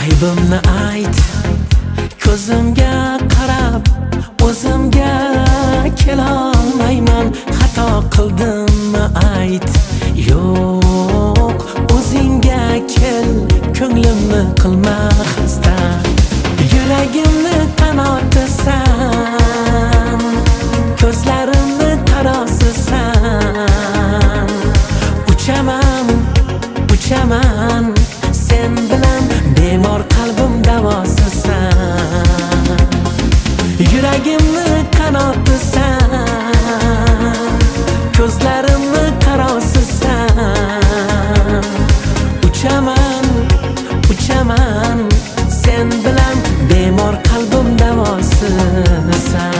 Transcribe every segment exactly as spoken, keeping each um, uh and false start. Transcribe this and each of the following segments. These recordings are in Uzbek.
aybimni ayt, ko'zimga qarab o'zimga kelolmayman. Xato qildimmi ayt, yo'q o'zingga kel, ko'nglimni qilma xasta. Yuragimni qanotisan, ko'zlarimni tarosisan. Uchaman, uchaman sen bilan, bemor qalbim davosisan. Yuragimni qanotisan, ko'zlarimni tarosisan. Uchaman, uchaman sen bilan, bemor qalbim davosisan.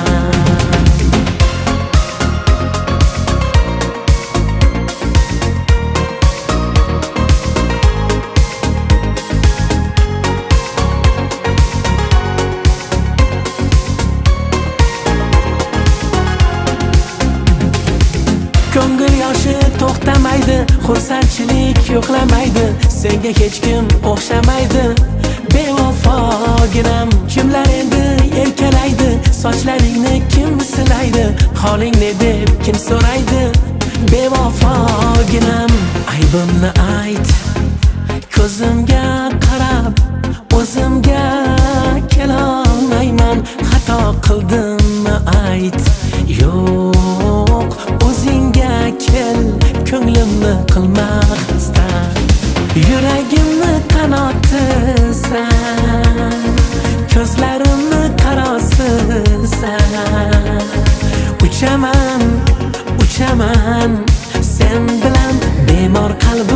Ko'ngil yoshi to'xtamaydi, xursandchilik yo'qlamaydi. Senga hech kim o'xshamaydi, bevafoginam. Kimlar endi erkalaydi, sochlaringni kim silaydi? Holing ne deb kim so'raydi, bevafoginam. Aybimni ayt, ko'zimga qarab o'zimga kelolmayman. Xato qildimmi ayt, yo'q o'zingga kel, ko'nglimni qilma xasta. Yuragimni qanotisan, ko'zlarimni tarosisan. Uchaman, uchaman sen bilan, bemor qalbim